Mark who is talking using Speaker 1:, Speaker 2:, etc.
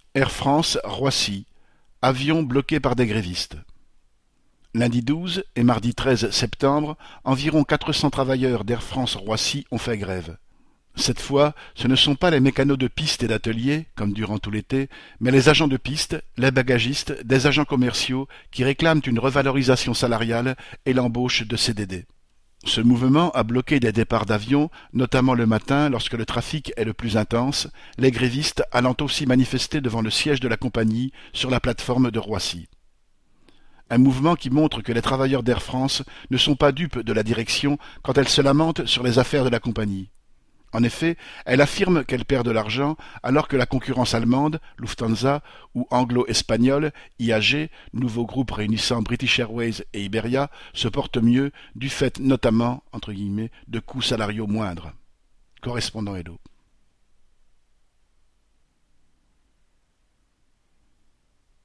Speaker 1: Air France, Roissy. Avion bloqué par des grévistes. Lundi 12 et mardi 13 septembre, environ 400 travailleurs d'Air France Roissy ont fait grève. Cette fois, ce ne sont pas les mécanos de piste et d'atelier, comme durant tout l'été, mais les agents de piste, les bagagistes, des agents commerciaux qui réclament une revalorisation salariale et l'embauche de CDD. Ce mouvement a bloqué des départs d'avions, notamment le matin lorsque le trafic est le plus intense, les grévistes allant aussi manifester devant le siège de la compagnie sur la plateforme de Roissy. Un mouvement qui montre que les travailleurs d'Air France ne sont pas dupes de la direction quand elle se lamente sur les affaires de la compagnie. En effet, elle affirme qu'elle perd de l'argent alors que la concurrence allemande, Lufthansa, ou anglo-espagnole, IAG, nouveau groupe réunissant British Airways et Iberia, se porte mieux du fait notamment, entre guillemets, de coûts salariaux moindres. Correspondant Hello.